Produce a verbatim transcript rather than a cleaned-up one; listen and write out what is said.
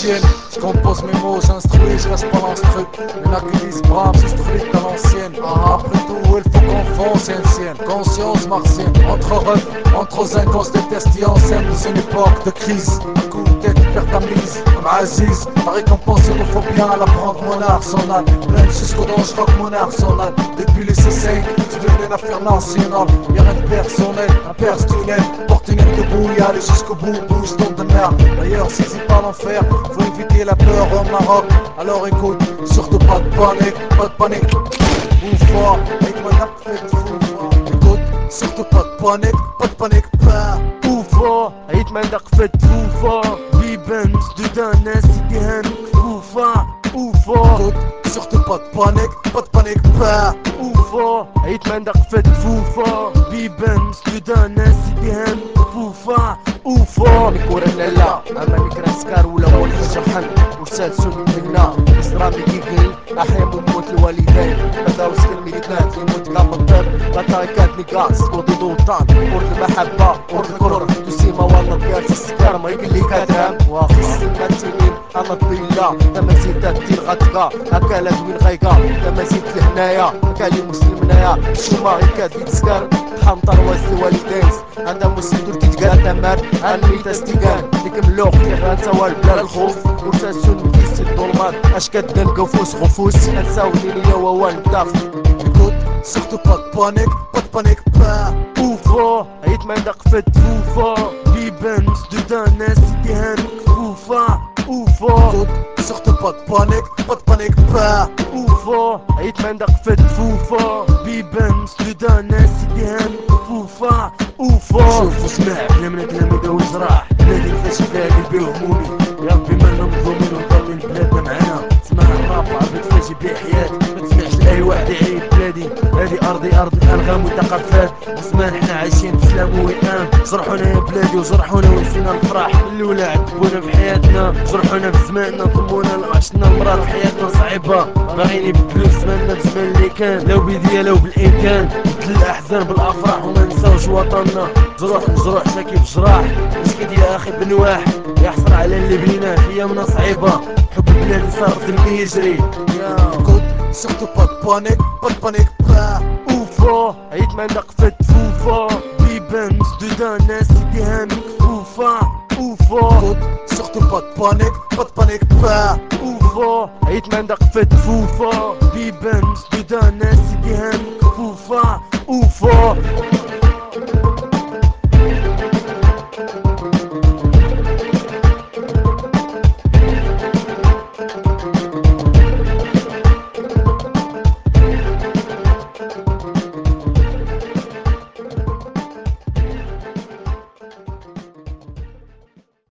l'ancienne. Je compose mes mots, j'instruis, je reste pas l'instru. Y'en a qui disent Bram, c'est strict à l'ancienne. Après tout, il faut qu'on fonce ancienne. Conscience martienne, entre refs, entre zinc, on se déteste et on s'aime dans une époque de crise. Un coup de tête, tu perds ta mise, comme Aziz. La récompense, il nous faut bien la prendre, mon arsenal. Même jusqu'au don, je rock mon arsenal. Depuis les C cinq, c'est devenu une affaire nationale. Y'a rien de personnel, un personnel. Porte une aide debout, y aller jusqu'au bout, bouge ton de merde. D'ailleurs, si c'est pas l'enfer, faut éviter la peur au Maroc. Alors écoute, surtout pas de panique, pas de panique. Oufa, avec ma nappe fait foufa. Écoute, surtout pas de panique, pas de panique, pas. Oufa, عيد ما نقفت فوفا بيبنز دودان ناس يديهن فوفا اوفا. Écoute, surtout pas de panique, pas de panique, pas. اوفا عيد ما نقفت فوفا بيبنز دودان ناس يديهن فوفا اوفا. نكور لا اما نكرا سكار ولا مول جرحن ورسال سن منا اسرامي كيكين احيا موت الوالدين هذا وسط الميليتات يموت كام الطب بطايكات نقاص ودي دوطان ورد المحبه ورد الكره تسيما والله كارت السكر ما يقلي كادرام واخا السما تيمين انا طويله تمازيدات ديال غتكا اكلات وين غايكا تمازيد لهنايا كالي مسلمنايا شوما غير كادي تسكر حمطر واس الوالدين عندها مسلم درتي تقال تمار انمي تستيقان ديك ملوخ كيف غنسوال بلا الخوف ورساسون كيسي الظلمات اش كدنلقاو فوس غفوس انساو نينيا ووان الداخل. Écoute, surtout pas de panique, pas de panique, pas. اوفا عيد ما نقفت فوفا بيبنز دودان ناس يديهن فوفا اوفا. Écoute, surtout pas de panique, pas de panique, pas. اوفا عيد ما نقفت فوفا بيبنز دودان ناس يديهن فوفا اوفا. شوف واسمع بلا من كلام يداوي جراح بلادي مفاش بلادي البيه همومي يا ربي مالنا مظلومين ومضلين بلادنا معانا. تسمع الراب عربي تفاجئ بيه حياتي ما تسمعش لاي واحد يعيب بلادي هذه ارضي ارض الالغام والثقافات. زمان حنا عايشين في سلام ووئام جرحونا يا بلادي وجرحونا ونسينا الفرح الاولى عذبونا في حياتنا جرحونا في زماننا ضمونا عشنا المرار في حياتنا صعيبه باغيين يبدلو زماننا بزمان اللي كان لو بيديا لو بالامكان بدل الاحزان بالافراح وما نساوش وطننا. جروح مجروح شاكي بجراح مسكين يا اخي بنواح يحصر على اللي بنيناه في ايامنا صعيبه حب بلادي صار دمي يجري. Écoute, surtout pas de panique, pas de panique, pas. اوفا عيد ما نقفت فوفا بيبنز دودان ناس يديهن فوفا اوفا. Écoute, surtout pas de panique, pas de panique, pas. اوفا عيد ما نقفت فوفا بيبنز دودان ناس يديهن فوفا اوفا.